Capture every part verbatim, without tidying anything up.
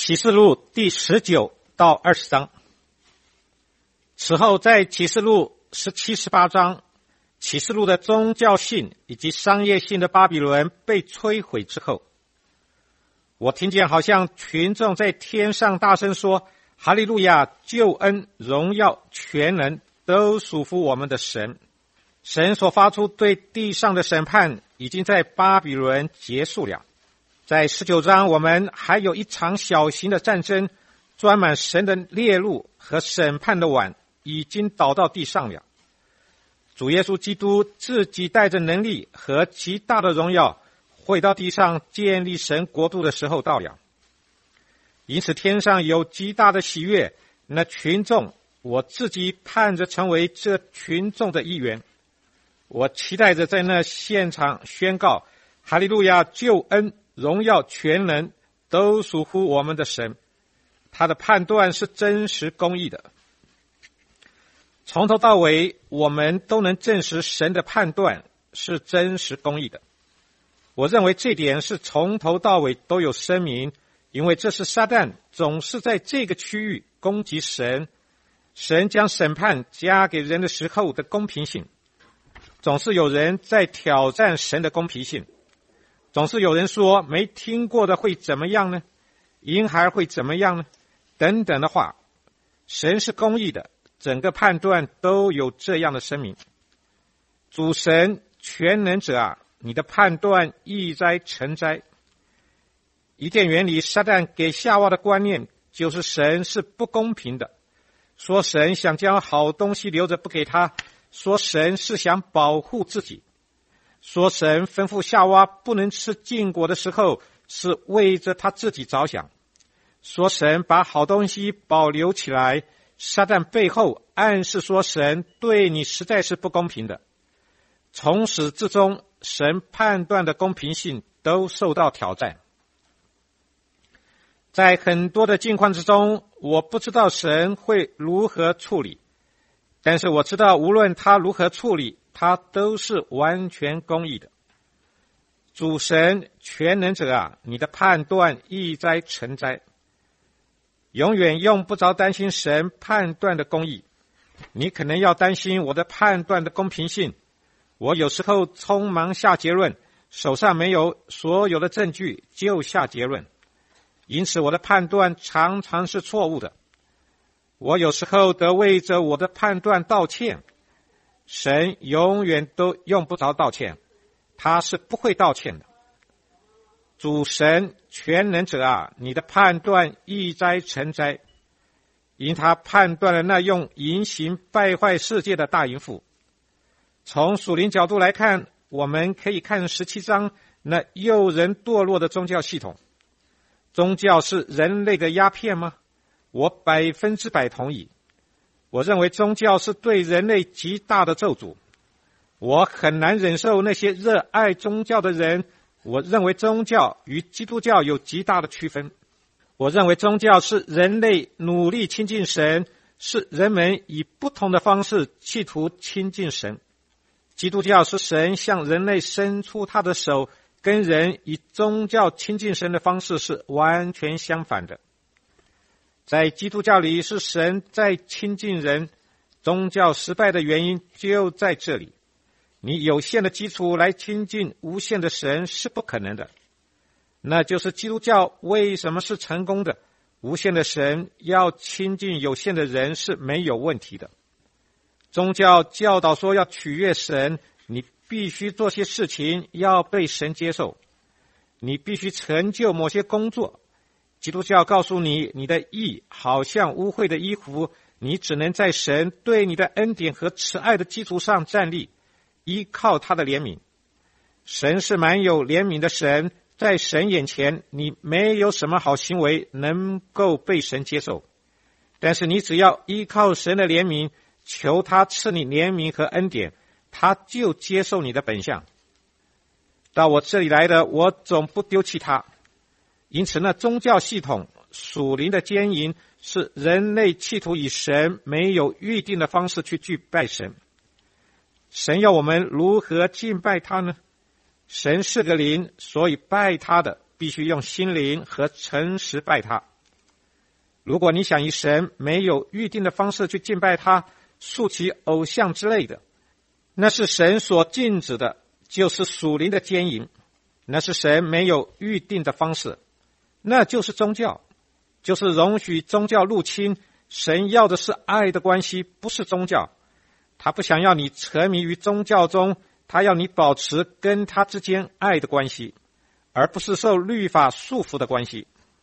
启示录第十九到二十章。此后在启示录十七、十八章，启示录的宗教性以及商业性的巴比伦被摧毁之后，我听见好像群众在天上大声说：哈利路亚，救恩、荣耀、全能都属乎我们的神。神所发出对地上的审判已经在巴比伦结束了。在十九章，我们还有一场小型的战争，装满神的烈怒和审判的碗已经倒到地上了。主耶稣基督自己带着能力和极大的荣耀会到地上建立神国度的时候到了。因此天上有极大的喜悦，那群众，我自己盼着成为这群众的一员。我期待着在那现场宣告：哈利路亚，救恩、荣耀、全能都属乎我们的神，他的判断是真实公义的。从头到尾，我们都能证实神的判断是真实公义的。我认为这点是从头到尾都有声明，因为这是撒旦总是在这个区域攻击神，神将审判加给人的时候的公平性。总是有人在挑战神的公平性，总是有人说没听过的会怎么样呢？婴孩会怎么样呢？等等的话。神是公义的，整个判断都有这样的声明。主神全能者啊，你的判断易哉成哉。伊甸园里撒旦给夏娃的观念就是神是不公平的，说神想将好东西留着不给他，说神是想保护自己，说神吩咐夏娃不能吃禁果的时候是为着他自己着想，说神把好东西保留起来，撒旦背后暗示说神对你实在是不公平的。从始至终，神判断的公平性都受到挑战。在很多的境况之中，我不知道神会如何处理，但是我知道无论他如何处理，他都是完全公义的。主神全能者啊，你的判断易哉成哉。永远用不着担心神判断的公义，你可能要担心我的判断的公平性。我有时候匆忙下结论，手上没有所有的证据就下结论，因此我的判断常常是错误的。我有时候得为着我的判断道歉，神永远都用不着道歉，他是不会道歉的。主神全能者啊，你的判断易哉成哉。因他判断了那用淫行败坏世界的大淫妇。从属灵角度来看，我们可以看十七章那诱人堕落的宗教系统。宗教是人类的鸦片吗？我百分之百同意。我认为宗教是对人类极大的咒诅。我很难忍受那些热爱宗教的人。我认为宗教与基督教有极大的区分。我认为宗教是人类努力亲近神，是人们以不同的方式企图亲近神。基督教是神向人类伸出他的手，跟人以宗教亲近神的方式是完全相反的。在基督教里是神在亲近人，宗教失败的原因就在这里。你有限的基础来亲近无限的神是不可能的。那就是基督教为什么是成功的。无限的神要亲近有限的人是没有问题的。宗教教导说要取悦神，你必须做些事情要被神接受，你必须成就某些工作。基督教告诉你，你的义好像污秽的衣服，你只能在神对你的恩典和慈爱的基础上站立，依靠他的怜悯。神是蛮有怜悯的神，在神眼前你没有什么好行为能够被神接受，但是你只要依靠神的怜悯，求他赐你怜悯和恩典，他就接受你的本相。到我这里来的，我总不丢弃他。因此呢，宗教系统属灵的奸淫是人类企图以神没有预定的方式去敬拜神。神要我们如何敬拜他呢？神是个灵，所以拜他的必须用心灵和诚实拜他。 如果你想以神没有预定的方式去敬拜他，竖起偶像之类的，那是神所禁止的，就是属灵的奸淫，那是神没有预定的方式，那就是宗教，就是容许宗教入侵。神要的是爱的关系，不是宗教。他不想要你沉迷于宗教中，他要你保持跟他之间爱的关系，而不是受律法束缚的关系。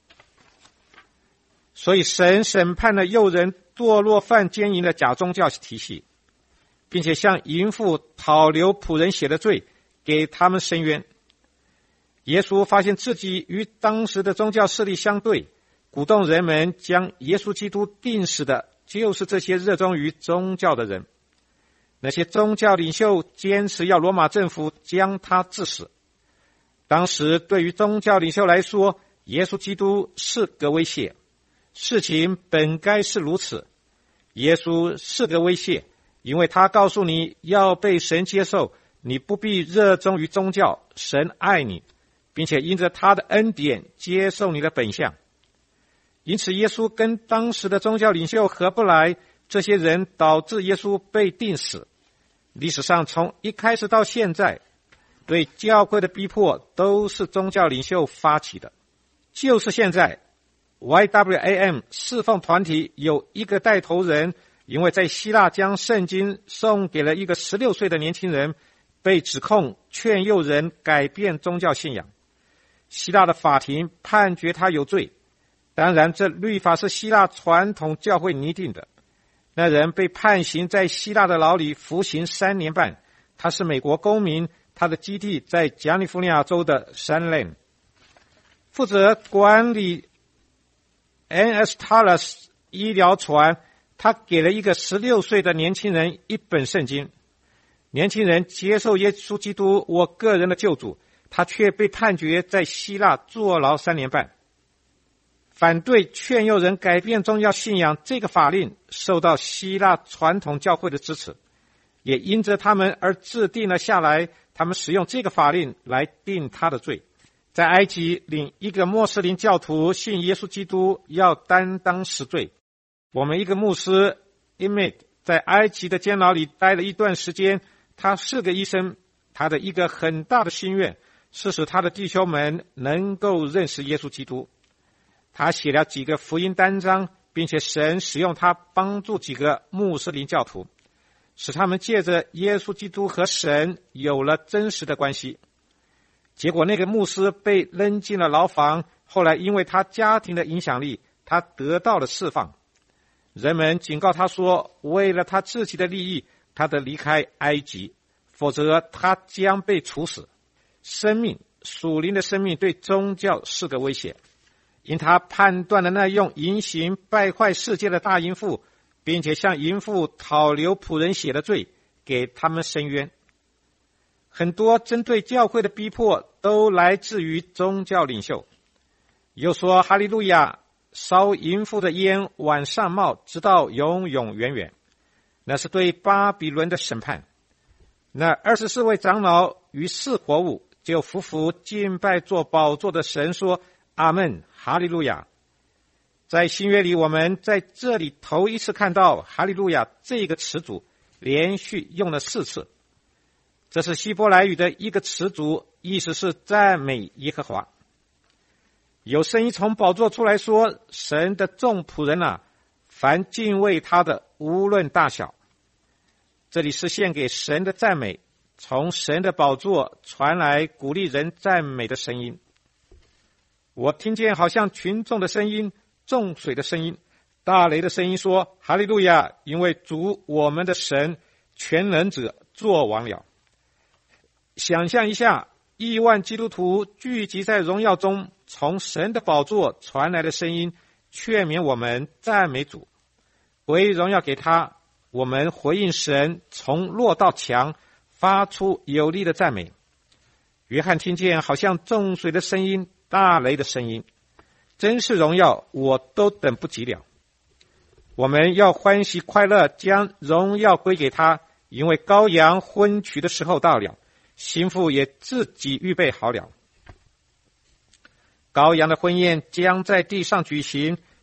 所以神审判了诱人堕落犯奸淫的假宗教体系，并且向淫妇讨流仆人血的罪，给他们伸冤。耶稣发现自己与当时的宗教势力相对，鼓动人们将耶稣基督钉死的就是这些热衷于宗教的人。那些宗教领袖坚持要罗马政府将他治死。当时对于宗教领袖来说，耶稣基督是个威胁，事情本该是如此。耶稣是个威胁，因为他告诉你要被神接受，你不必热衷于宗教，神爱你，并且因着他的恩典接受你的本相。因此耶稣跟当时的宗教领袖合不来，这些人导致耶稣被钉死。历史上从一开始到现在，对教会的逼迫都是宗教领袖发起的。就是现在 Y W A M 侍奉团体有一个带头人，因为在希腊将圣经送给了一个十六岁的年轻人，被指控劝诱人改变宗教信仰。希腊的法庭判决他有罪，当然这律法是希腊传统教会拟定的。那人被判刑，在希腊的牢里服刑三年半。他是美国公民，他的基地在加利福尼亚州的山林。负责管理 N S Talas 医疗船，他给了一个十六岁的年轻人一本圣经。年轻人接受耶稣基督，我个人的救主，他却被判决在希腊坐牢三年半。反对劝诱人改变宗教信仰这个法令受到希腊传统教会的支持，也因着他们而制定了下来。他们使用这个法令来定他的罪。在埃及，另一个穆斯林教徒信耶稣基督，要担当死罪。我们一个牧师 Imad 在埃及的监牢里待了一段时间，他是个医生，他的一个很大的心愿是使他的弟兄们能够认识耶稣基督。他写了几个福音单章，并且神使用他帮助几个穆斯林教徒，使他们借着耶稣基督和神有了真实的关系。结果那个牧师被扔进了牢房，后来因为他家庭的影响力，他得到了释放。人们警告他说，为了他自己的利益，他得离开埃及，否则他将被处死。生命，属灵的生命对宗教是个威胁。因他判断了那用淫行败坏世界的大淫妇，并且向淫妇讨流仆人血的罪，给他们伸冤。很多针对教会的逼迫都来自于宗教领袖。又说哈利路亚，烧淫妇的烟往上冒，直到永永远远，那是对巴比伦的审判。那二十四位长老与四活物就匍匐敬拜做宝座的神，说阿们，哈利路亚。在新约里，我们在这里头一次看到哈利路亚这个词组连续用了四次。这是希伯来语的一个词组，意思是赞美耶和华。有声音从宝座出来说，神的众仆人啊，凡敬畏他的，无论大小。这里是献给神的赞美，从神的宝座传来鼓励人赞美的声音。我听见好像群众的声音，众水的声音，大雷的声音，说哈利路亚，因为主我们的神全能者作王了。想象一下，亿万基督徒聚集在荣耀中，从神的宝座传来的声音，劝勉我们赞美主，归荣耀给他。我们回应神，从弱到强，发出有力的赞美。约翰听见好像众水的声音，大雷的声音，真是荣耀，我都等不及了。我们要欢喜快乐，将荣耀归给他，因为羔羊婚娶的时候到了，新妇也自己预备好了。羔羊的婚宴将在地上举行，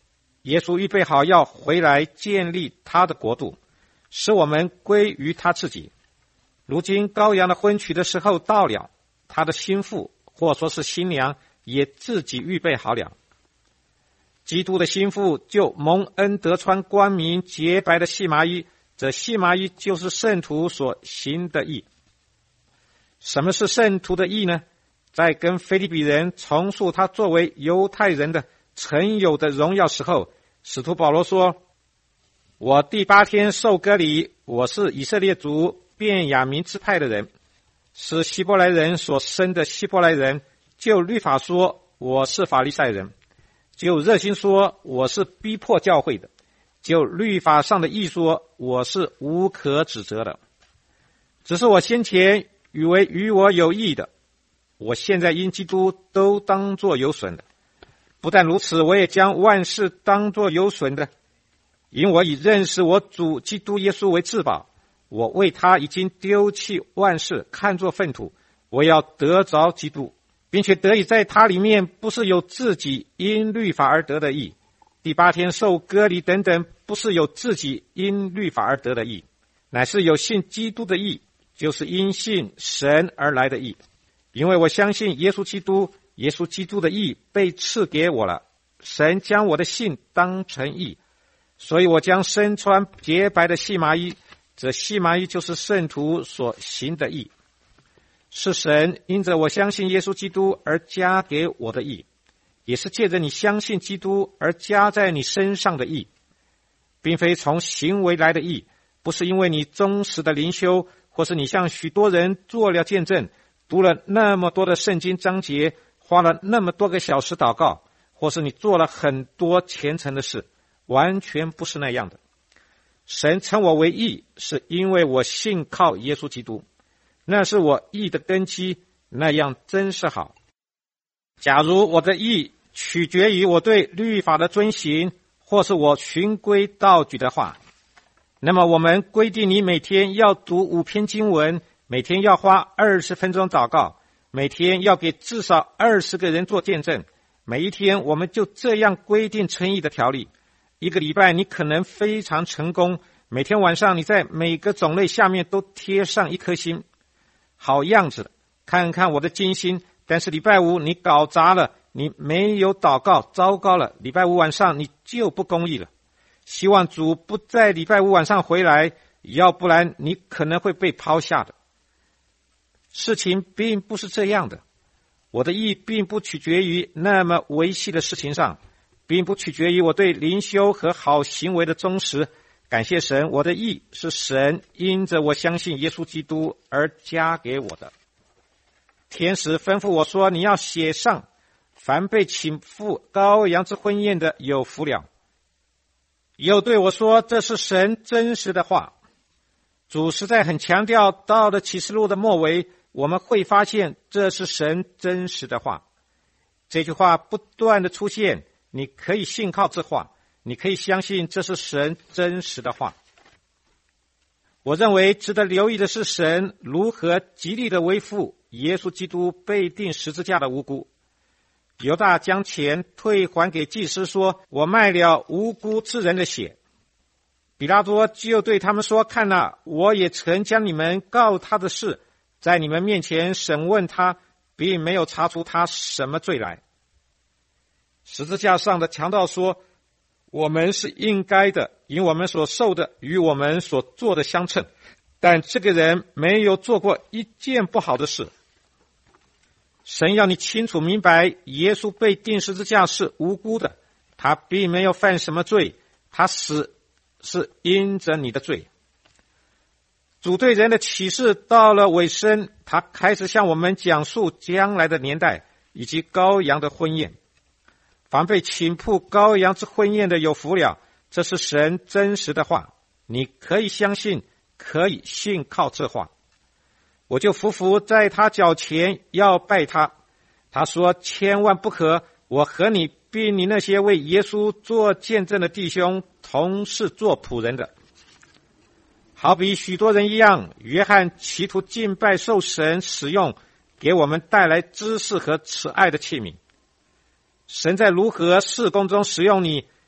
耶稣预备好要回来建立他的国度，使我们归于他自己。如今羔羊的婚娶的时候到了，他的心腹或说是新娘也自己预备好了。基督的心腹就蒙恩得穿光明洁白的细麻衣，这细麻衣就是圣徒所行的义。什么是圣徒的义呢？在跟腓立比人重述他作为犹太人的曾有的荣耀时候，使徒保罗说，我第八天受割礼，我是以色列族便雅明支派的人，是希伯来人所生的希伯来人，就律法说我是法利赛人，就热心说我是逼迫教会的，就律法上的义说我是无可指责的。只是我先前以为与我有益的，我现在因基督都当作有损的。不但如此，我也将万事当作有损的，因我以认识我主基督耶稣为至宝。我为他已经丢弃万事，看作粪土，我要得着基督，并且得以在他里面，不是有自己因律法而得的义。第八天受割礼等等，不是有自己因律法而得的义，乃是有信基督的义，就是因信神而来的义。因为我相信耶稣基督，耶稣基督的义被赐给我了，神将我的信当成义，所以我将身穿洁白的细麻衣，这细麻衣就是圣徒所行的义，是神因着我相信耶稣基督而加给我的义，也是借着你相信基督而加在你身上的义，并非从行为来的义，不是因为你忠实的灵修，或是你向许多人做了见证，读了那么多的圣经章节，花了那么多个小时祷告，或是你做了很多虔诚的事，完全不是那样的。神称我为义，是因为我信靠耶稣基督，那是我义的根基，那样真是好。假如我的义取决于我对律法的遵行，或是我循规蹈矩的话，那么我们规定你每天要读五篇经文，每天要花二十分钟祷告，每天要给至少二十个人做见证，每一天我们就这样规定称义的条例。一个礼拜你可能非常成功，每天晚上你在每个种类下面都贴上一颗星，好样子的，看看我的金星。但是礼拜五你搞砸了，你没有祷告，糟糕了，礼拜五晚上你就不公义了。希望主不在礼拜五晚上回来，要不然你可能会被抛下的。事情并不是这样的，我的义并不取决于那么维系的事情上，并不取决于我对灵修和好行为的忠实。感谢神，我的义是神因着我相信耶稣基督而加给我的。天使吩咐我说，你要写上，凡被请赴羔羊之婚宴的有福了。又对我说，这是神真实的话。主实在很强调，到了启示录的末尾，我们会发现这是神真实的话。这句话不断的出现，你可以信靠这话，你可以相信这是神真实的话。我认为值得留意的是，神如何极力的维护耶稣基督被钉十字架的无辜。犹大将钱退还给祭司，说，我卖了无辜之人的血。比拉多就对他们说，看哪，我也曾将你们告他的事在你们面前审问他，并没有查出他什么罪来。十字架上的强盗说，我们是应该的，因我们所受的与我们所做的相称，但这个人没有做过一件不好的事。神要你清楚明白，耶稣被钉十字架是无辜的，他并没有犯什么罪，他死是因着你的罪。主对人的启示到了尾声，他开始向我们讲述将来的年代以及羔羊的婚宴。凡被请赴羔羊之婚宴的有福了，这是神真实的话，你可以相信，可以信靠这话。我就匍匐在他脚前要拜他。他说，千万不可，我和你并你那些为耶稣做见证的弟兄同是做仆人的。好比许多人一样，约翰企图敬拜受神使用，给我们带来知识和慈爱的器皿。神在如何事工中使用你，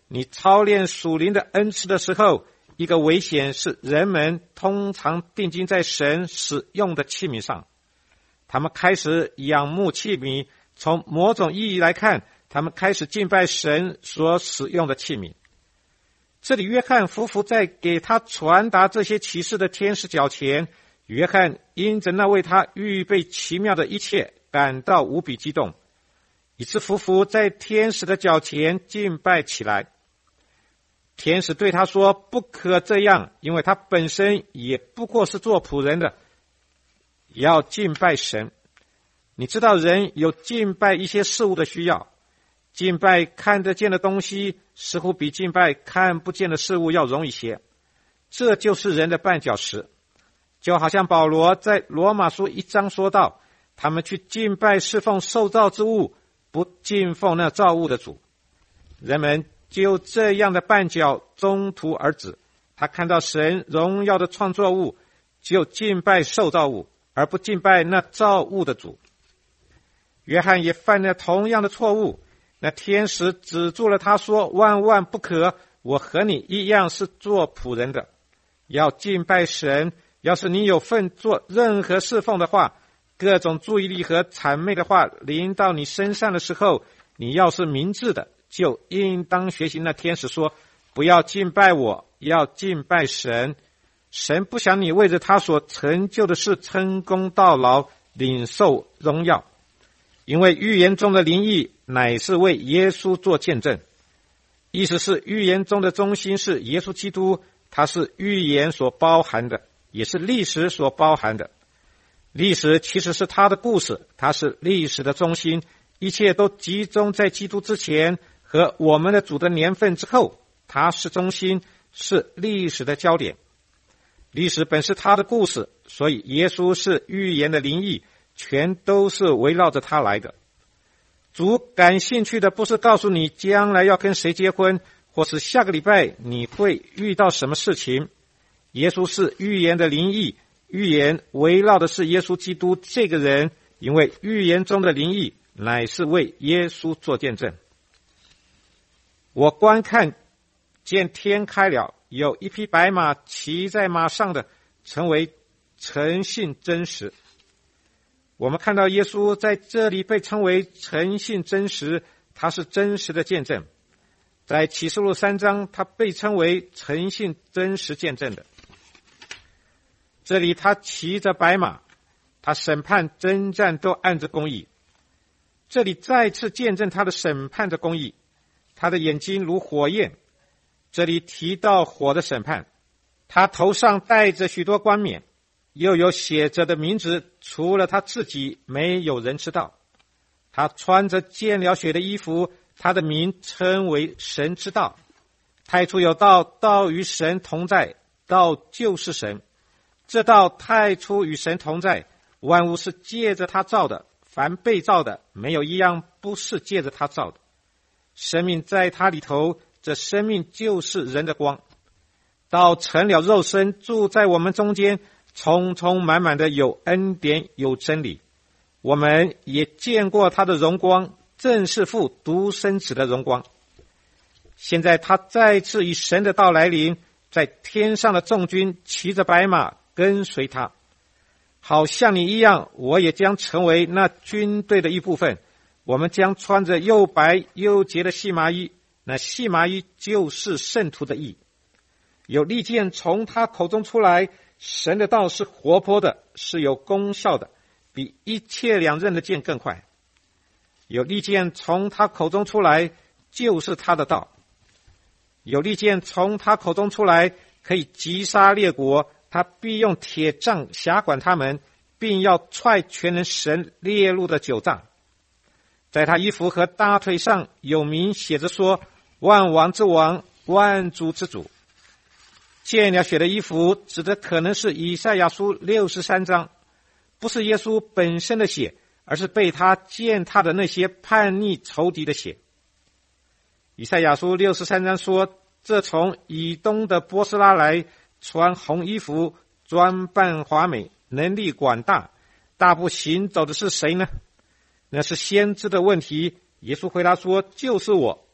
你操练属灵的恩赐的时候，一个危险是人们通常定睛在神使用的器皿上，他们开始仰慕器皿，从某种意义来看，他们开始敬拜神所使用的器皿。这里约翰夫妇在给他传达这些启示的天使脚前，约翰因着那为他预备奇妙的一切感到无比激动，以致夫妇在天使的脚前敬拜起来。天使对他说，不可这样，因为他本身也不过是做仆人的，要敬拜神。你知道人有敬拜一些事物的需要，敬拜看得见的东西似乎比敬拜看不见的事物要容易些，这就是人的绊脚石。就好像保罗在罗马书一章说到，他们去敬拜侍奉受造之物，不敬奉那造物的主。人们就这样的绊脚中途而止，他看到神荣耀的创作物，就敬拜受造物，而不敬拜那造物的主。约翰也犯了同样的错误，那天使止住了他说，万万不可，我和你一样是做仆人的，要敬拜神。要是你有份做任何侍奉的话，各种注意力和谄媚的话临到你身上的时候，你要是明智的，就应当学习那天使说，不要敬拜我，要敬拜神。神不想你为着他所成就的事称功道劳，领受荣耀，因为预言中的灵意乃是为耶稣做见证。意思是预言中的中心是耶稣基督，他是预言所包含的，也是历史所包含的。历史其实是他的故事，他是历史的中心，一切都集中在基督之前和我们的主的年份之后，他是中心，是历史的焦点。历史本是他的故事，所以耶稣是预言的灵意，全都是围绕着他来的。主感兴趣的不是告诉你将来要跟谁结婚，或是下个礼拜你会遇到什么事情。耶稣是预言的灵意，预言围绕的是耶稣基督这个人，因为预言中的灵意乃是为耶稣做见证。我观看见天开了，有一匹白马，骑在马上的成为诚信真实。我们看到耶稣在这里被称为诚信真实，他是真实的见证。在启示录三章，他被称为诚信真实见证的。这里他骑着白马，他审判征战都按着公义。这里再次见证他的审判的公义，他的眼睛如火焰。这里提到火的审判，他头上戴着许多冠冕，又有写着的名字，除了他自己没有人知道。他穿着见了血的衣服，他的名称为神之道。太初有道，道与神同在，道就是神。这道太初与神同在，万物是借着他造的，凡被造的没有一样不是借着他造的。生命在他里头，这生命就是人的光。道成了肉身，住在我们中间，充充满满的有恩典有真理。我们也见过他的荣光，正是父独生子的荣光。现在他再次以神的道来临，在天上的众军骑着白马跟随他。好像你一样，我也将成为那军队的一部分。我们将穿着又白又洁的细麻衣，那细麻衣就是圣徒的义。有利剑从他口中出来，神的道是活泼的，是有功效的，比一切两刃的剑更快。有利剑从他口中出来，就是他的道。有利剑从他口中出来，可以击杀列国，他必用铁杖辖管他们，并要踹全能神列入的九杖。在他衣服和大腿上有名写着说，万王之王，万主之主。见了血的衣服指的可能是以赛亚书六十三章，不是耶稣本身的血，而是被他践踏的那些叛逆仇敌的血。以赛亚书六十三章说，这从以东的波斯拉来，穿红衣服，装扮华美，能力广大，大步行走的是谁呢？那是先知的问题。耶稣回答说，就是我，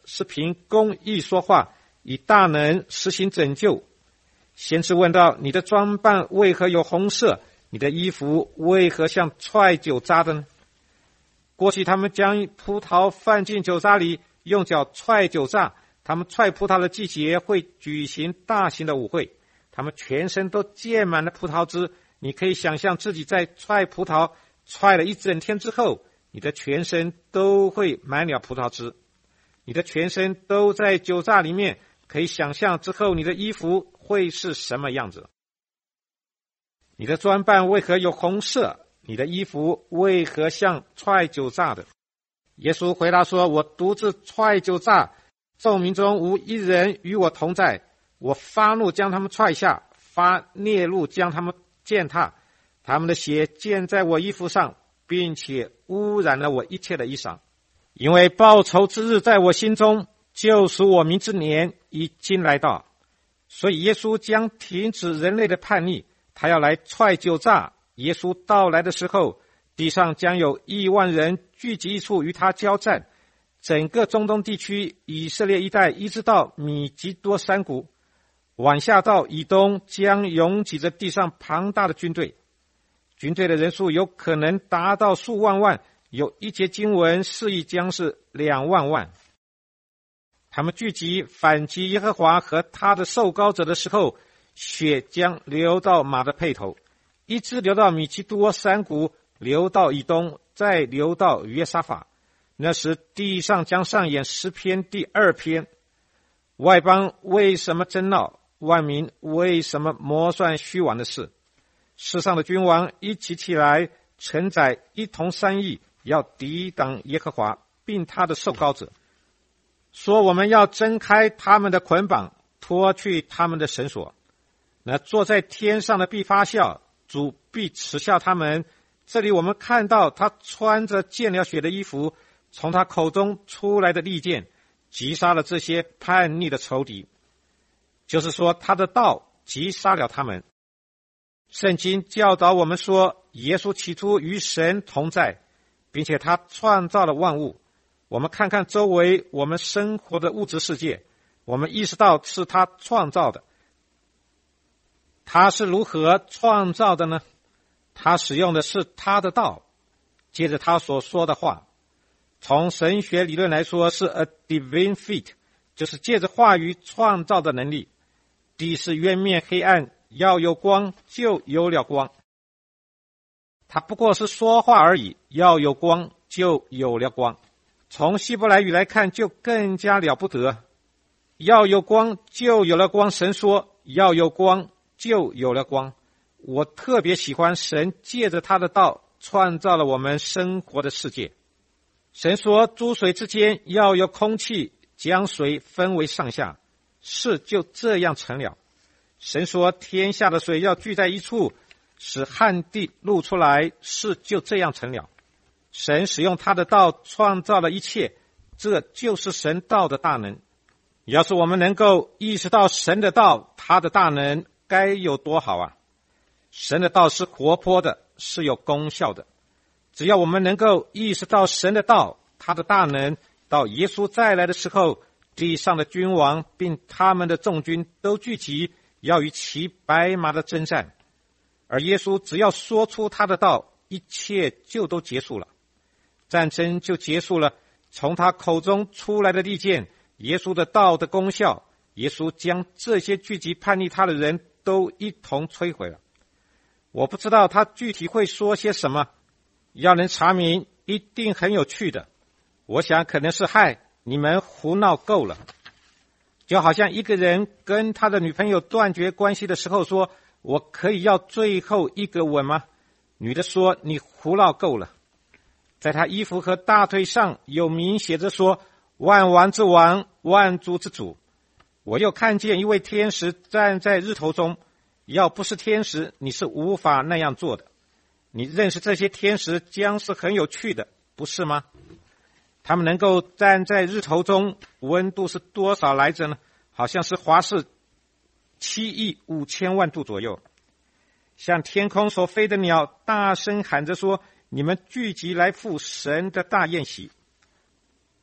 是凭公义说话，以大能实行拯救。先知问道：你的装扮为何有红色？你的衣服为何像踹酒渣的呢？过去他们将葡萄放进酒渣里，用脚踹酒渣。他们踹葡萄的季节会举行大型的舞会，他们全身都溅满了葡萄汁。你可以想象自己在踹葡萄踹了一整天之后，你的全身都会满了葡萄汁，你的全身都在酒渣里面。可以想象之后你的衣服会是什么样子。你的装扮为何有红色？你的衣服为何像踹酒渣的？耶稣回答说：我独自踹酒渣，众民中无一人与我同在。我发怒将他们踹下，发烈怒将他们践踏，他们的血溅在我衣服上，并且污染了我一切的衣裳。因为报仇之日在我心中，救赎我民之年已经来到。所以耶稣将停止人类的叛逆，他要来踹酒渣。耶稣到来的时候，地上将有亿万人聚集一处与他交战。整个中东地区，以色列一带一直到米吉多山谷，往下到以东，将拥挤着地上庞大的军队。军队的人数有可能达到数万万，有一节经文示意将是两万万。他们聚集反击耶和华和他的受膏者的时候，血将流到马的辔头，一直流到米基多山谷，流到以东，再流到约沙法。那时地上将上演诗篇第二篇。外邦为什么争闹？万民为什么谋算虚妄的事？世上的君王一起起来，承载一同商议，要抵挡耶和华并他的受膏者，说我们要挣开他们的捆绑，脱去他们的绳索。那坐在天上的必发笑，主必耻笑他们。这里我们看到他穿着溅了血的衣服，从他口中出来的利剑击杀了这些叛逆的仇敌，就是说他的道击杀了他们。圣经教导我们说，耶稣起初与神同在，并且他创造了万物。我们看看周围我们生活的物质世界，我们意识到是他创造的。他是如何创造的呢？他使用的是他的道，接着他所说的话。从神学理论来说，是 a divine feat， 就是借着话语创造的能力。地是渊面黑暗，要有光，就有了光。他不过是说话而已，要有光，就有了光。从希伯来语来看，就更加了不得。要有光，就有了光。神说要有光，就有了光。我特别喜欢神借着他的道创造了我们生活的世界。神说诸水之间要有空气，将水分为上下，事就这样成了。神说天下的水要聚在一处，使旱地露出来，事就这样成了。神使用他的道创造了一切，这就是神道的大能。要是我们能够意识到神的道，他的大能该有多好啊！神的道是活泼的，是有功效的。只要我们能够意识到神的道，他的大能，到耶稣再来的时候，地上的君王并他们的众军都聚集，要与骑白马的征战。而耶稣只要说出他的道，一切就都结束了，战争就结束了。从他口中出来的利剑，耶稣的道的功效，耶稣将这些聚集叛逆他的人都一同摧毁了。我不知道他具体会说些什么，要能查明一定很有趣的。我想可能是嗨，你们胡闹够了。就好像一个人跟他的女朋友断绝关系的时候说，我可以要最后一个吻吗？女的说，你胡闹够了。在他衣服和大腿上有明写着说，万王之王，万主之主。我又看见一位天使站在日头中，要不是天使，你是无法那样做的。你认识这些天使将是很有趣的，不是吗？他们能够站在日头中，温度是多少来着呢？好像是华氏七亿五千万度左右。像天空所飞的鸟大声喊着说，你们聚集来赴神的大宴席。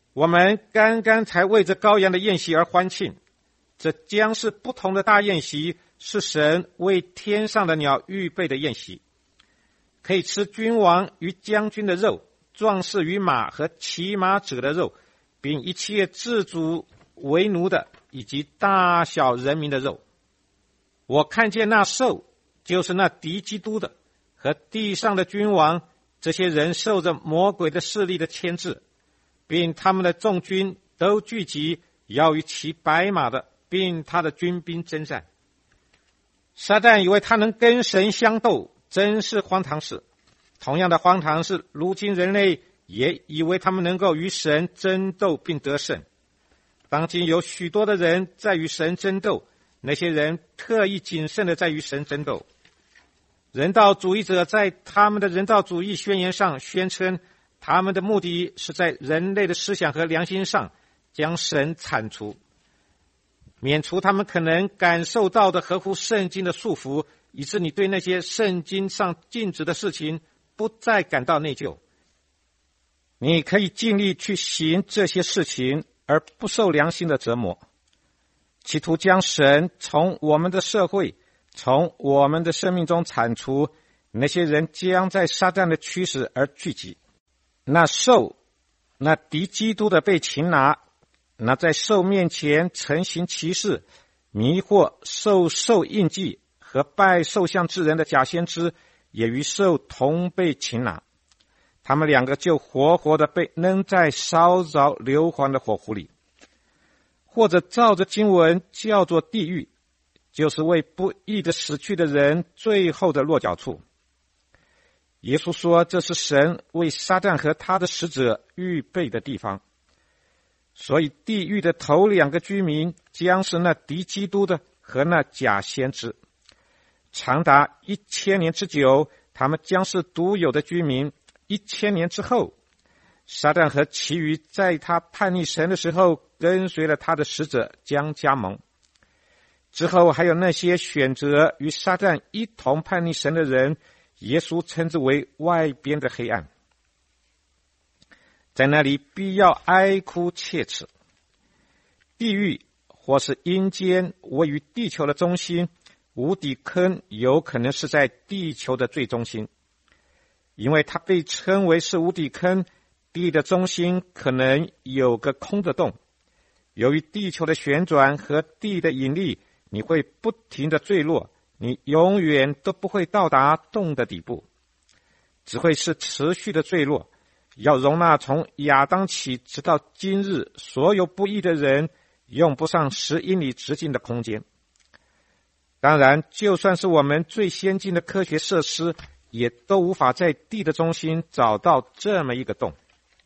我们刚刚才为着羔羊的宴席而欢庆，这将是不同的大宴席，是神为天上的鸟预备的宴席，可以吃君王与将军的肉，壮士与马和骑马者的肉，并一切自主为奴的以及大小人民的肉。我看见那兽，就是那敌基督的和地上的君王，这些人受着魔鬼的势力的牵制，并他们的众军都聚集，要与骑白马的并他的军兵征战。撒旦以为他能跟神相斗，真是荒唐事。同样的荒唐是，如今人类也以为他们能够与神争斗并得胜。当今有许多的人在与神争斗，那些人特意谨慎的在与神争斗。人道主义者在他们的人道主义宣言上宣称，他们的目的是在人类的思想和良心上将神铲除，免除他们可能感受到的合乎圣经的束缚，以致你对那些圣经上禁止的事情不再感到内疚。你可以尽力去行这些事情，而不受良心的折磨，企图将神从我们的社会、从我们的生命中铲除。那些人将在撒旦的驱使而聚集。那兽，那敌基督的被擒拿，那在兽面前陈行奇事、迷惑受兽印记和拜兽像之人的假先知，也与兽同被擒拿。他们两个就活活的被扔在烧着硫磺的火湖里，或者照着经文叫做地狱，就是为不义的死去的人最后的落脚处。耶稣说，这是神为撒旦和他的使者预备的地方。所以地狱的头两个居民将是那敌基督的和那假先知，长达一千年之久，他们将是独有的居民。一千年之后，撒旦和其余在他叛逆神的时候跟随了他的使者将加盟。之后还有那些选择与撒旦一同叛逆神的人，耶稣称之为外边的黑暗。在那里必要哀哭切齿。地狱或是阴间位于地球的中心，无底坑有可能是在地球的最中心，因为它被称为是无底坑，地的中心可能有个空的洞。由于地球的旋转和地的引力，你会不停的坠落，你永远都不会到达洞的底部，只会是持续的坠落，要容纳从亚当起直到今日所有不义的人用不上十英里直径的空间。当然，就算是我们最先进的科学设施，也都无法在地的中心找到这么一个洞。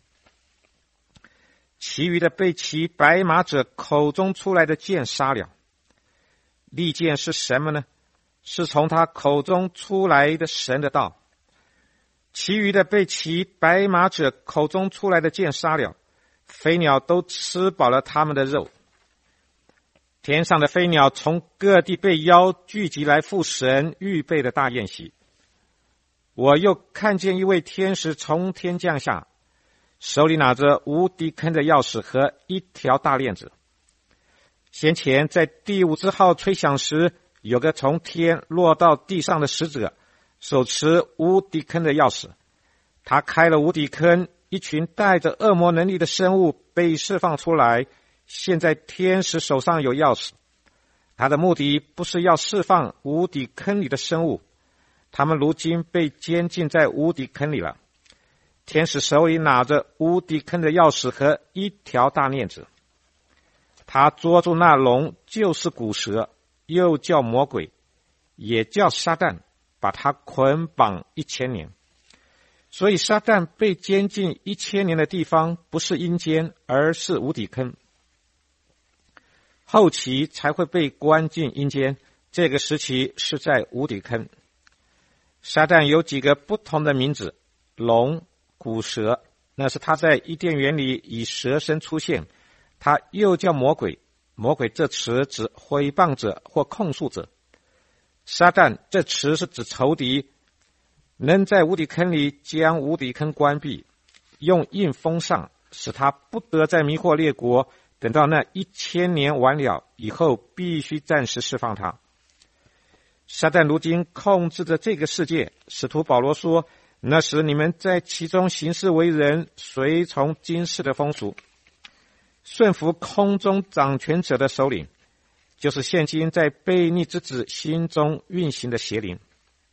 其余的被骑白马者口中出来的剑杀了。利剑是什么呢？是从他口中出来的神的道。其余的被骑白马者口中出来的剑杀了，飞鸟都吃饱了他们的肉。天上的飞鸟从各地被邀聚集来赴神预备的大宴席。我又看见一位天使从天降下，手里拿着无底坑的钥匙和一条大链子。先前在第五支号吹响时，有个从天落到地上的使者，手持无底坑的钥匙。他开了无底坑，一群带着恶魔能力的生物被释放出来。现在天使手上有钥匙，他的目的不是要释放无底坑里的生物，他们如今被监禁在无底坑里了。天使手里拿着无底坑的钥匙和一条大链子。他捉住那龙，就是古蛇，又叫魔鬼，也叫撒旦，把他捆绑一千年。所以撒旦被监禁一千年的地方不是阴间，而是无底坑。后期才会被关进阴间，这个时期是在无底坑。撒旦有几个不同的名字，龙、古蛇，那是他在伊甸园里以蛇身出现。他又叫魔鬼，魔鬼这词指毁谤者或控诉者。撒旦这词是指仇敌，能在无底坑里将无底坑关闭，用印封上， 使他不得再迷惑列国，等到那一千年完了以后，必须暂时释放他。撒旦如今控制着这个世界，使徒保罗说，那时你们在其中行事为人，随从今世的风俗，顺服空中掌权者的首领，就是现今在悖逆之子心中运行的邪灵。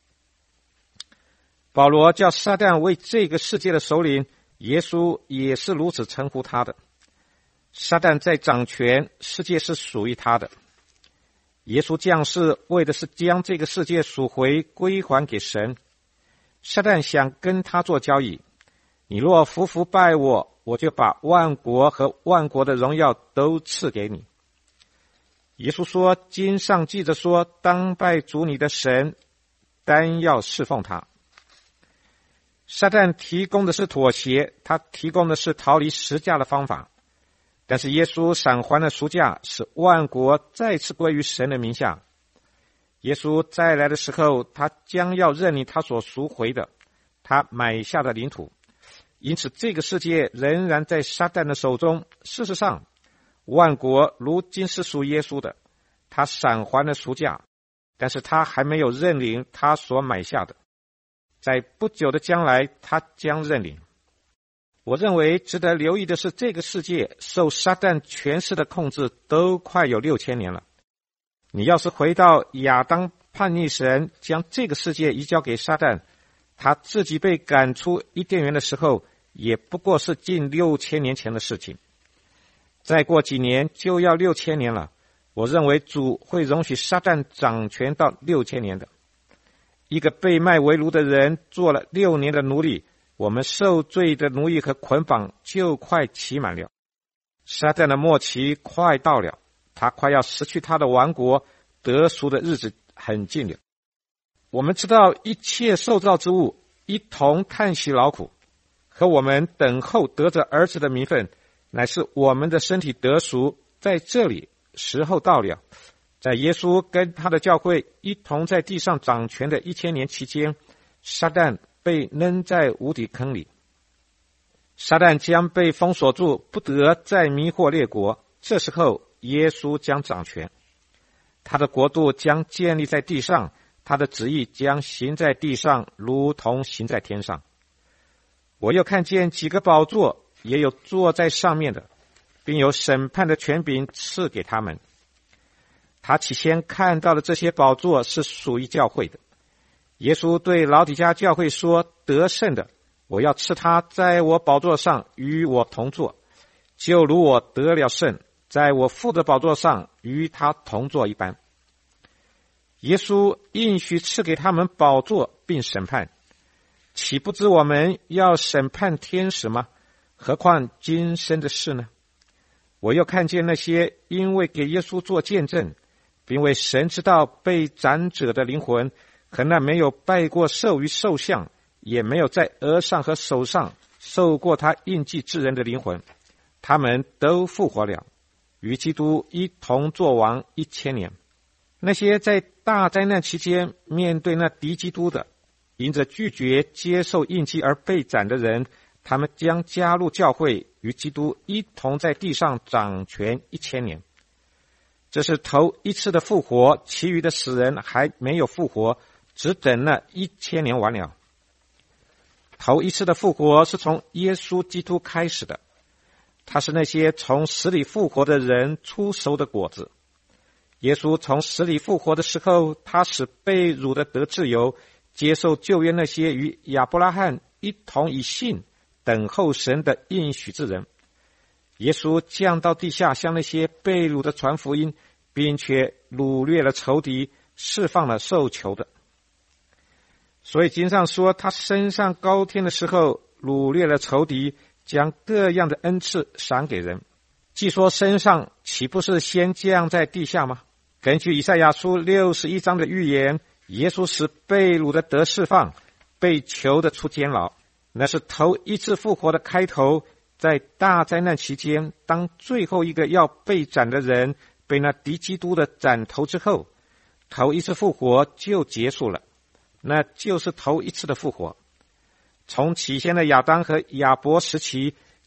保罗叫撒旦为这个世界的首领，耶稣也是如此称呼他的。撒旦在掌权，世界是属于他的。耶稣降世为的是将这个世界赎回归还给神。撒旦想跟他做交易，你若服服拜我，我就把万国和万国的荣耀都赐给你。耶稣说，经上记着说，当拜主你的神，单要侍奉他。撒旦提供的是妥协，他提供的是逃离十架的方法，但是耶稣闪还了赎价，使万国再次归于神的名下。耶稣再来的时候，他将要认领他所赎回的，他买下的领土。因此这个世界仍然在撒旦的手中。事实上，万国如今是属耶稣的，他闪还了赎价，但是他还没有认领他所买下的，在不久的将来他将认领。我认为值得留意的是，这个世界受撒旦权势的控制都快有六千年了。你要是回到亚当叛逆神，将这个世界移交给撒旦，他自己被赶出伊甸园的时候，也不过是近六千年前的事情。再过几年就要六千年了，我认为主会容许撒旦掌权到六千年的。一个被卖为奴的人做了六年的奴隶，我们受罪的奴役和捆绑就快期满了。撒旦的末期快到了，他快要失去他的王国，得赎的日子很近了。我们知道一切受造之物一同叹息劳苦，和我们等候得着儿子的名分，乃是我们的身体得赎，在这里时候到了。在耶稣跟他的教会一同在地上掌权的一千年期间，撒旦被扔在无底坑里，撒旦将被封锁住，不得再迷惑列国。这时候耶稣将掌权，他的国度将建立在地上，他的旨意将行在地上，如同行在天上。我又看见几个宝座，也有坐在上面的，并有审判的权柄赐给他们。他起先看到的这些宝座是属于教会的。耶稣对老底嘉教会说，得胜的，我要赐他在我宝座上与我同坐，就如我得了胜，在我父的宝座上与他同坐一般。耶稣应许赐给他们宝座并审判，岂不知我们要审判天使吗？何况今生的事呢？我又看见那些因为给耶稣做见证，并为神之道被斩者的灵魂，和那没有拜过兽与兽像，也没有在额上和手上受过他印记之人的灵魂，他们都复活了，与基督一同作王一千年。那些在大灾难期间面对那敌基督的，因着拒绝接受印记而被斩的人，他们将加入教会，与基督一同在地上掌权一千年。这是头一次的复活，其余的死人还没有复活，只等那一千年完了。头一次的复活是从耶稣基督开始的，他是那些从死里复活的人出熟的果子。耶稣从死里复活的时候，他使被掳的得自由，接受旧约那些与亚伯拉罕一同以信等候神的应许之人。耶稣降到地下，向那些被掳的传福音，并且掳掠了仇敌，释放了受囚的。所以经上说，他升上高天的时候，掳掠了仇敌，将各样的恩赐赏给人。既说升上，岂不是先降在地下吗？根据以赛亚书六十一章的预言，耶稣使被掳的得释放，被囚的出监牢，那是头一次复活的开头。在大灾难期间，当最后一个要被斩的人被那敌基督的斩头之后，头一次复活就结束了，那就是头一次的复活。从起先的亚当和亚伯时期，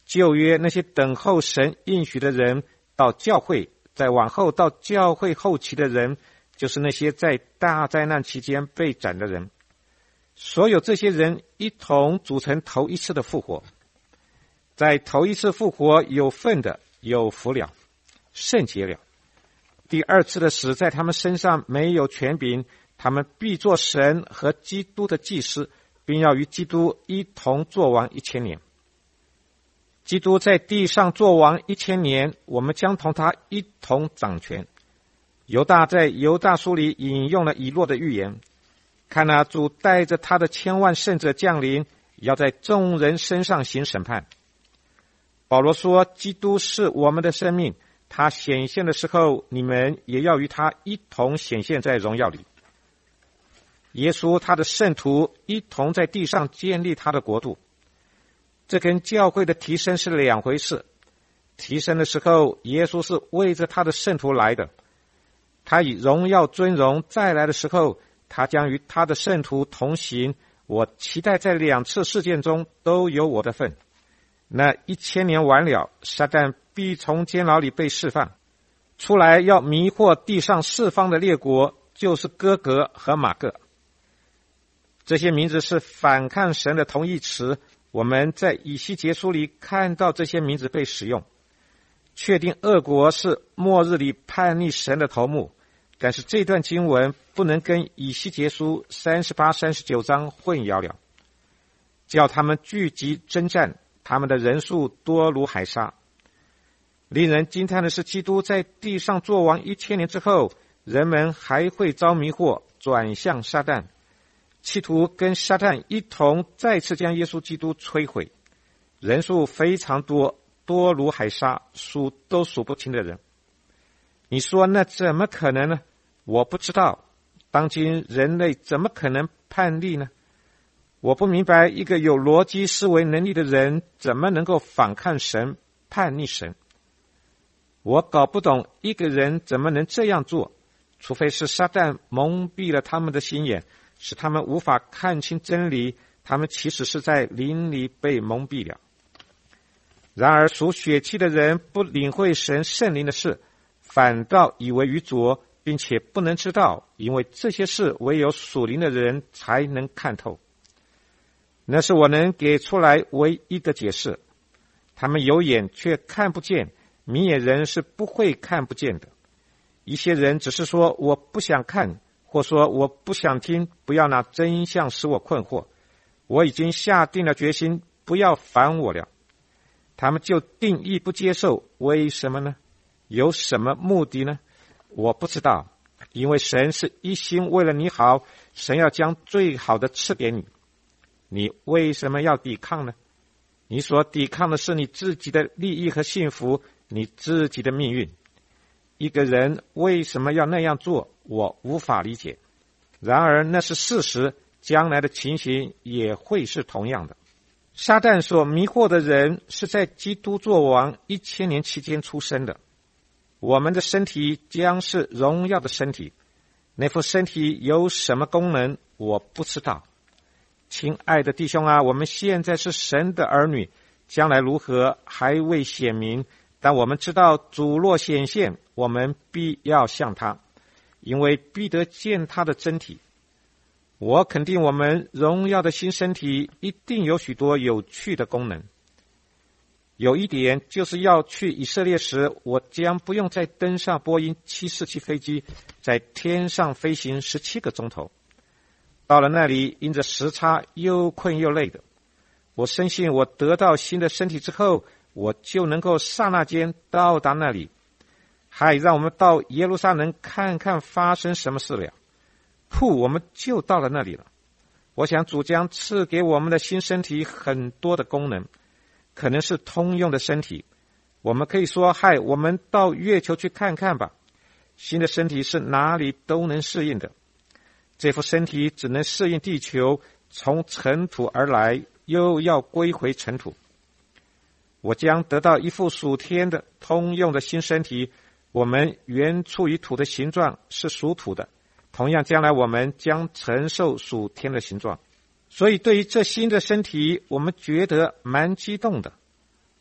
旧约那些等候神应许的人到教会，再往后到教会后期的人，就是那些在大灾难期间被斩的人。所有这些人一同组成头一次的复活。在头一次复活有份的有福了，圣洁了。第二次的死在他们身上没有权柄，他们必做神和基督的祭司，并要与基督一同作王一千年。基督在地上作王一千年，我们将同他一同掌权。犹大在犹大书里引用了以诺的预言，看哪，主带着他的千万圣者降临，要在众人身上行审判。保罗说，基督是我们的生命，他显现的时候，你们也要与他一同显现在荣耀里。耶稣他的圣徒一同在地上建立他的国度，这跟教会的提升是两回事。提升的时候，耶稣是为着他的圣徒来的，他以荣耀尊荣再来的时候，他将与他的圣徒同行。我期待在两次事件中都有我的份。那一千年完了，撒旦必从监牢里被释放出来，要迷惑地上四方的列国，就是哥格和马各。这些名字是反抗神的同义词，我们在以西结书里看到这些名字被使用，确定俄国是末日里叛逆神的头目。但是这段经文不能跟以西结书三十八、三十九章混淆了，叫他们聚集征战，他们的人数多如海沙。令人惊叹的是，基督在地上作王一千年之后，人们还会遭迷惑，转向撒旦，企图跟撒旦一同再次将耶稣基督摧毁。人数非常多，多如海沙，数都数不清的人。你说那怎么可能呢？我不知道，当今人类怎么可能叛逆呢？我不明白一个有逻辑思维能力的人怎么能够反抗神、叛逆神。我搞不懂一个人怎么能这样做，除非是撒旦蒙蔽了他们的心眼，使他们无法看清真理，他们其实是在灵里被蒙蔽了。然而属血气的人不领会神圣灵的事，反倒以为愚拙，并且不能知道，因为这些事唯有属灵的人才能看透。那是我能给出来唯一的解释。他们有眼却看不见，迷眼人是不会看不见的。一些人只是说我不想看，或说我不想听，不要拿真相使我困惑。我已经下定了决心，不要烦我了。他们就定义不接受，为什么呢？有什么目的呢？我不知道，因为神是一心为了你好，神要将最好的赐给你。你为什么要抵抗呢？你所抵抗的是你自己的利益和幸福，你自己的命运。一个人为什么要那样做，我无法理解。然而那是事实，将来的情形也会是同样的。撒旦所迷惑的人是在基督作王一千年期间出生的。我们的身体将是荣耀的身体，那副身体有什么功能，我不知道。亲爱的弟兄啊，我们现在是神的儿女，将来如何还未显明，但我们知道主若显现，我们必要像他，因为必得见他的真体。我肯定我们荣耀的新身体一定有许多有趣的功能。有一点就是要去以色列时，我将不用再登上波音七四七飞机，在天上飞行十七个钟头。到了那里，因着时差又困又累的，我深信我得到新的身体之后，我就能够刹那间到达那里。还让我们到耶路撒冷看看发生什么事了。噗，我们就到了那里了。我想主将赐给我们的新身体很多的功能，可能是通用的身体。我们可以说，嗨，我们到月球去看看吧。新的身体是哪里都能适应的。这副身体只能适应地球，从尘土而来，又要归回尘土。我将得到一副属天的通用的新身体，我们原出于土的形状是属土的，同样将来我们将承受属天的形状。所以对于这新的身体，我们觉得蛮激动的。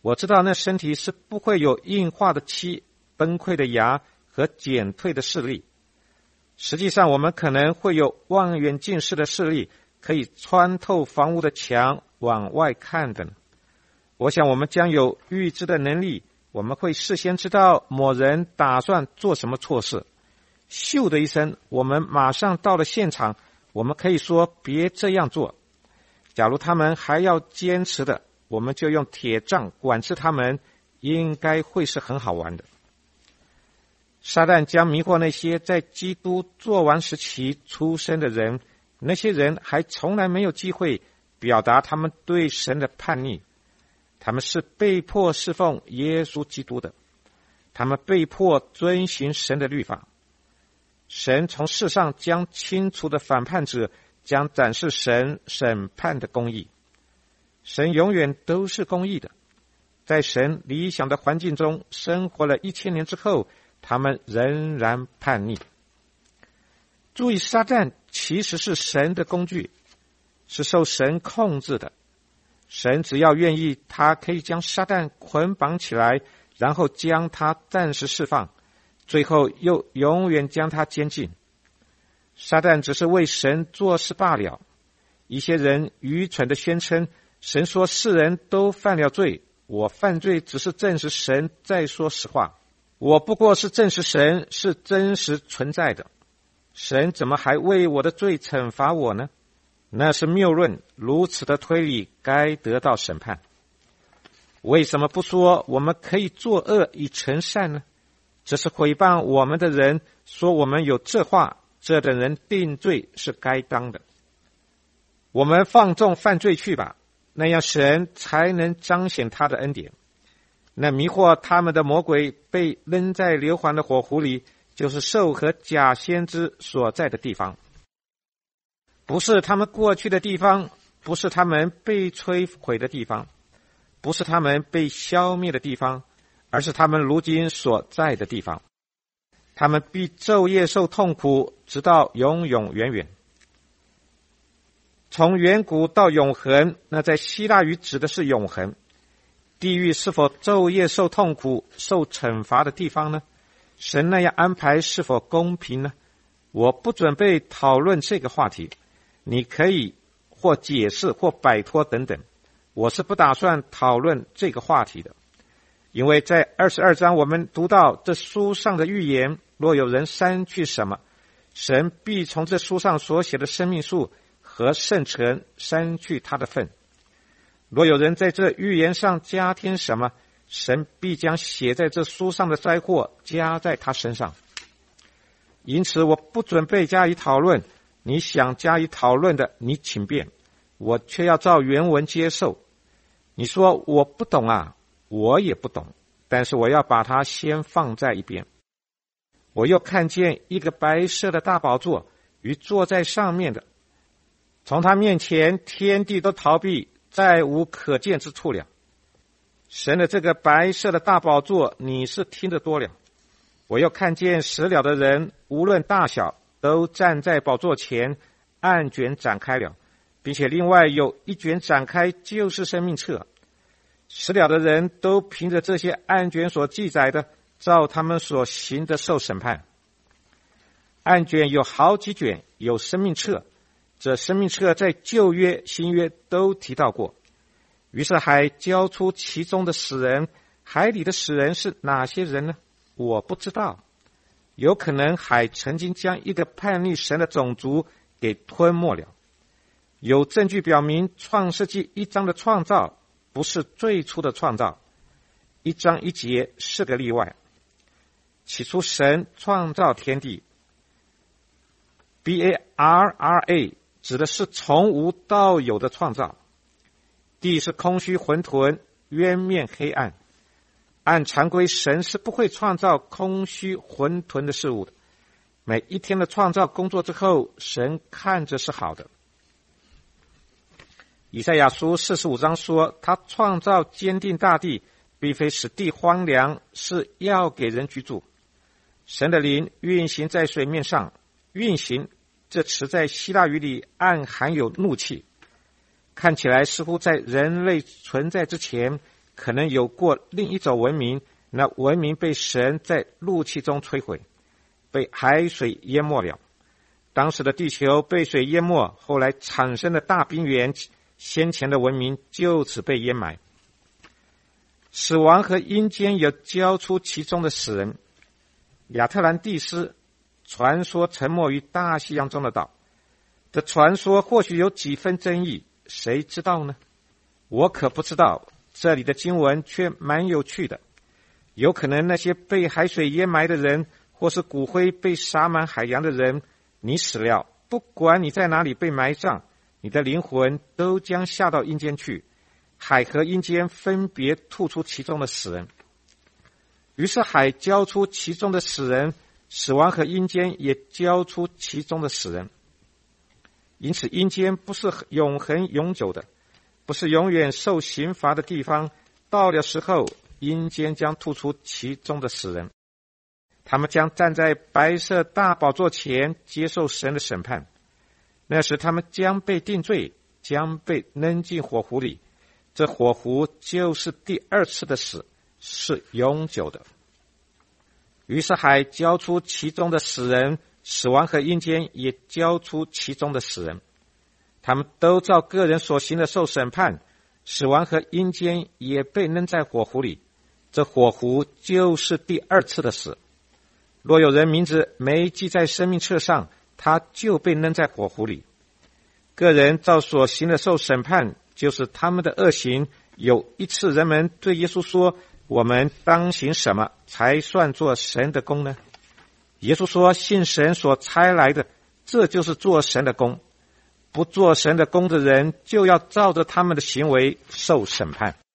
我知道那身体是不会有硬化的漆、崩溃的牙和减退的视力。实际上，我们可能会有望远镜式的视力，可以穿透房屋的墙往外看的。我想我们将有预知的能力，我们会事先知道某人打算做什么错事。咻的一声，我们马上到了现场，我们可以说别这样做。假如他们还要坚持的，我们就用铁杖管制他们，应该会是很好玩的。撒旦将迷惑那些在基督作王时期出生的人，那些人还从来没有机会表达他们对神的叛逆，他们是被迫侍奉耶稣基督的，他们被迫遵行神的律法。神从世上将清除的反叛者，将展示神审判的公义。神永远都是公义的，在神理想的环境中生活了一千年之后，他们仍然叛逆。注意，撒旦其实是神的工具，是受神控制的。神只要愿意，他可以将撒旦捆绑起来，然后将他暂时释放，最后又永远将他监禁。撒旦只是为神做事罢了。一些人愚蠢地宣称，神说世人都犯了罪，我犯罪只是证实神在说实话，我不过是证实神是真实存在的，神怎么还为我的罪惩罚我呢？那是谬论，如此的推理该得到审判。为什么不说我们可以作恶以成善呢？这是毁谤我们的人说我们有这话，这等人定罪是该当的。我们放纵犯罪去吧，那样神才能彰显他的恩典。那迷惑他们的魔鬼被扔在硫磺的火湖里，就是兽和假先知所在的地方。不是他们过去的地方，不是他们被摧毁的地方，不是他们被消灭的地方，而是他们如今所在的地方。他们必昼夜受痛苦，直到永永远远。从远古到永恒，那在希腊语指的是永恒。地狱是否昼夜受痛苦、受惩罚的地方呢？神那样安排是否公平呢？我不准备讨论这个话题，你可以或解释或摆脱等等，我是不打算讨论这个话题的。因为在二十二章我们读到这书上的预言，若有人删去什么，神必从这书上所写的生命树和圣城删去他的份。若有人在这预言上加添什么，神必将写在这书上的灾祸加在他身上。因此我不准备加以讨论，你想加以讨论的你请便，我却要照原文接受。你说我不懂啊，我也不懂，但是我要把它先放在一边。我又看见一个白色的大宝座与坐在上面的，从他面前天地都逃避，再无可见之处了。神的这个白色的大宝座，你是听得多了。我又看见死了的人，无论大小，都站在宝座前，案卷展开了，并且另外有一卷展开，就是生命册。死了的人都凭着这些案卷所记载的，照他们所行的受审判。案卷有好几卷，有生命册，这生命册在旧约、新约都提到过。于是海交出其中的死人，海里的死人是哪些人呢？我不知道。有可能海曾经将一个叛逆神的种族给吞没了。有证据表明创世纪一章的创造不是最初的创造，一章一节是个例外。起初神创造天地， B A R R A 指的是从无到有的创造。地是空虚混沌，渊面黑暗。按常规，神是不会创造空虚混沌的事物的。每一天的创造工作之后，神看着是好的。以赛亚书四十五章说，他创造坚定大地，并非使地荒凉，是要给人居住。神的灵运行在水面上，运行这词在希腊语里暗含有怒气，看起来似乎在人类存在之前， 可能有过另一种文明，那文明被神在怒气中摧毁，被海水淹没了。当时的地球被水淹没，后来产生的大冰原，先前的文明就此被淹埋。死亡和阴间有交出其中的死人。亚特兰蒂斯传说沉没于大西洋中的岛，这传说或许有几分争议，谁知道呢？我可不知道，这里的经文却蛮有趣的。有可能那些被海水淹埋的人，或是骨灰被洒满海洋的人，你死了，不管你在哪里被埋葬，你的灵魂都将下到阴间去，海和阴间分别吐出其中的死人。于是海交出其中的死人，死亡和阴间也交出其中的死人。因此阴间不是永恒永久的，不是永远受刑罚的地方，到了时候阴间将吐出其中的死人，他们将站在白色大宝座前接受神的审判。那时他们将被定罪，将被扔进火湖里，这火湖就是第二次的死，是永久的。于是海交出其中的死人，死亡和阴间也交出其中的死人，他们都照个人所行的受审判，死亡和阴间也被扔在火湖里，这火湖就是第二次的死。若有人名字没记在生命册上，他就被扔在火湖里。个人照所行的受审判，就是他们的恶行。有一次人们对耶稣说，我们当行什么才算做神的工呢？耶稣说，信神所差来的，这就是做神的工。不做神的工的人，就要照着他们的行为受审判。